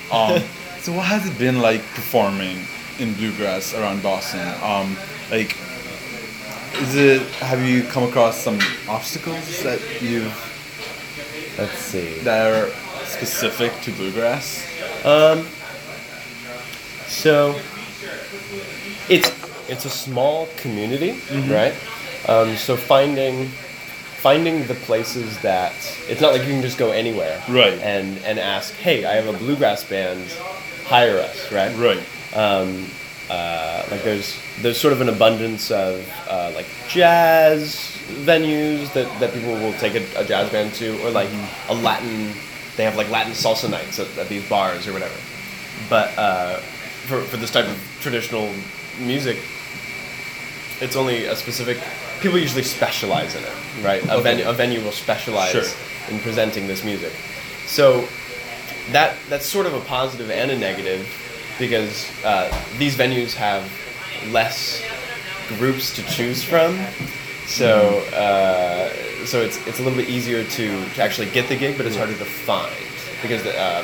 So what has it been like performing in bluegrass around Boston? Like, have you come across some obstacles Let's see. that are specific to bluegrass? So it's a small community, right? So finding the places that it's not like you can just go anywhere, Right. and ask, hey, I have a bluegrass band, hire us, right? Right. Like there's sort of an abundance of like jazz venues that people will take a jazz band to, or like a Latin. They have like Latin salsa nights at these bars or whatever. But for this type of traditional music, it's only a specific. People usually specialize in it, right? A venue will specialize in presenting this music. So that's sort of a positive and a negative, because these venues have less groups to choose from. So so it's a little bit easier to actually get the gig, but it's harder to find, because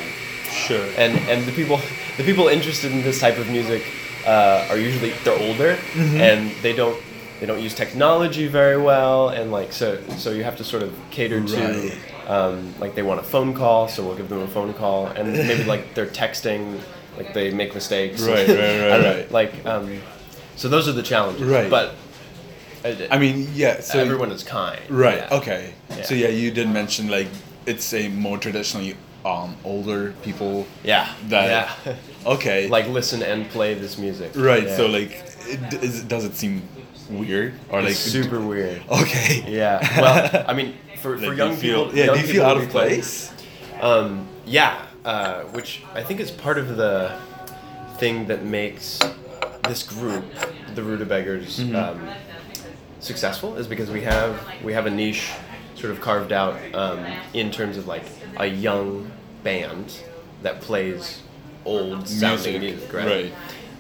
and the people interested in this type of music are usually they're older, and they don't use technology very well, and like so you have to sort of cater to like they want a phone call, so we'll give them a phone call, and maybe like they're texting, like they make mistakes, Right. like so those are the challenges, Right. But I mean, yeah. So everyone is kind, right. yeah. Okay. Yeah. So yeah, you did mention like it's a more traditionally older people. Yeah. That. Yeah. Okay. Like listen and play this music. Right. Yeah. So like, does it seem weird or like It's super weird. Okay. Yeah. Well, I mean, for Like, young people, Yeah. young Do you feel people out we of play- place? Yeah. Which I think is part of the thing that makes this group, the Rutabaggers, successful, is because we have a niche sort of carved out in terms of like a young band that plays old sounding music, right?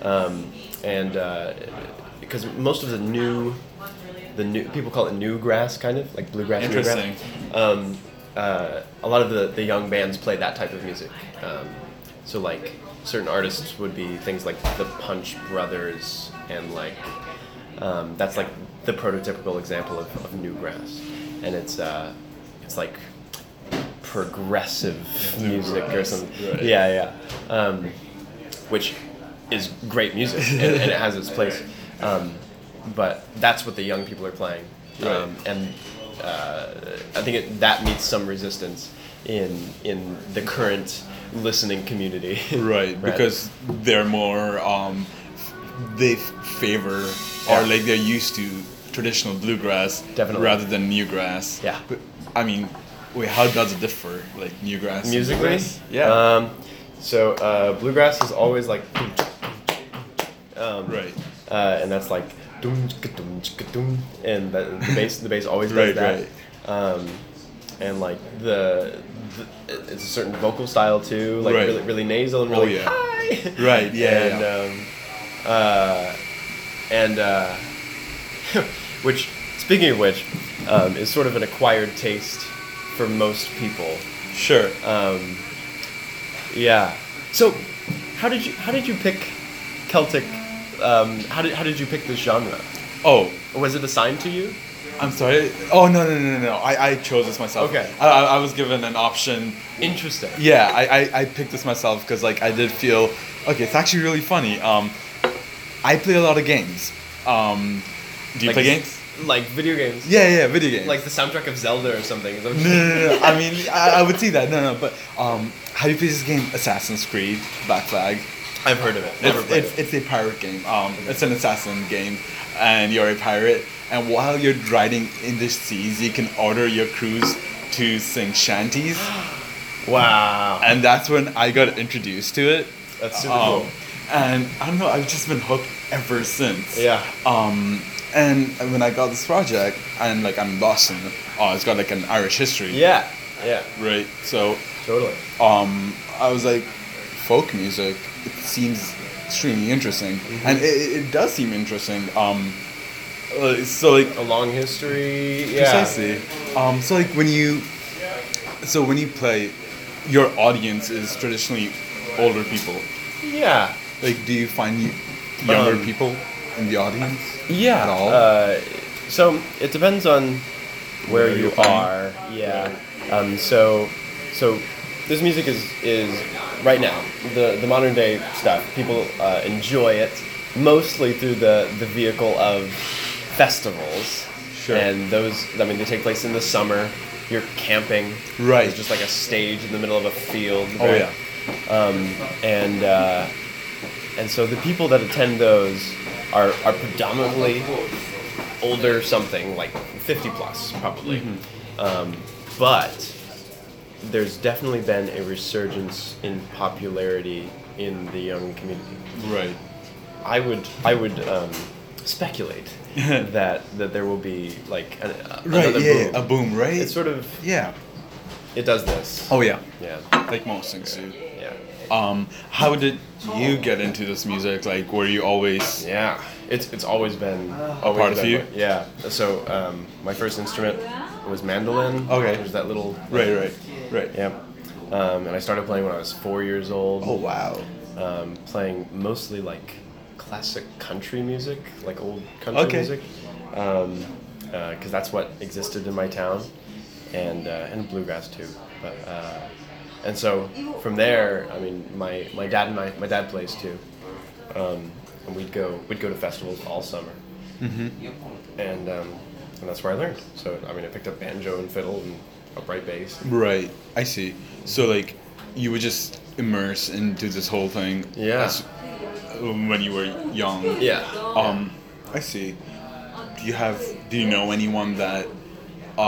And because most of the new people call it new grass, kind of like bluegrass. Interesting. Newgrass. A lot of the young bands play that type of music. So like certain artists would be things like the Punch Brothers, and like that's like the prototypical example of newgrass, and it's like progressive music or something. Right. Yeah. Which is great music, and it has its place. But that's what the young people are playing, Right. and I think that meets some resistance in the current listening community. Right. Because they're more they favor or like they're used to traditional bluegrass Definitely. rather than newgrass. Yeah. But, I mean, wait, how does it differ? Like newgrass and Musically, bluegrass? Yeah. So bluegrass is always like, Right. And that's like, and the bass always does Right, that. And like it's a certain vocal style too, like Right. really nasal and really yeah. high. Right. Yeah. And which, speaking of which, is sort of an acquired taste for most people. Sure. Yeah. So, how did you pick Celtic? How did you pick this genre? Oh, Was it assigned to you? I'm sorry. Oh no. I chose this myself. Okay. I was given an option. Interesting. Yeah, I picked this myself because like I did feel okay. It's actually really funny. I play a lot of games. Do you play games? Like video games? Yeah, video games. Like the soundtrack of Zelda or something? Is that what you- No. I mean, I would see that. No. But have you played this game, Assassin's Creed Black Flag? I've heard of it. Never played it. It's a pirate game. It's an assassin game, and you're a pirate. And while you're riding in the seas, you can order your crews to sing shanties. Wow. And that's when I got introduced to it. That's super cool. And I don't know, I've just been hooked ever since. Yeah. And when I got this project, and like I'm in Boston, it's got like an Irish history. Yeah. Right. So Totally. I was like, folk music, it seems extremely interesting. And it does seem interesting. So like A long history. Yeah. precisely. So like when you play, your audience is traditionally older people? Yeah. Like, do you find younger Um, people in the audience? Yeah. At all? So it depends on where Where you you're playing. are. Yeah. So this music is right now the modern day stuff. People enjoy it mostly through the vehicle of festivals. Sure. And those, I mean, they take place in the summer. You're camping. Right. There's just like a stage in the middle of a field. Oh right? yeah. And so the people that attend those are predominantly older, something like 50 plus, probably. But there's definitely been a resurgence in popularity in the young community. Right. I would speculate that there will be like Right. another Yeah. boom. A boom. Right. It's sort of, Yeah. it does this. Oh yeah. Yeah. Like most things do. Yeah. How did you get into this music? Like, were you always? Yeah, it's always been part of you? Yeah. So my first instrument was mandolin. Okay. There's that little. Right. Yeah. And I started playing when I was 4 years old. Oh wow. Playing mostly like classic country music, like old country Okay. music, because that's what existed in my town, and bluegrass too. But and so from there, I mean, my dad plays too, and we'd go to festivals all summer, and that's where I learned. So I mean, I picked up banjo and fiddle and upright bass. Right. I see. So like, you would just immerse into this whole thing. Yeah. When you were young. Yeah. I see. Do you know anyone that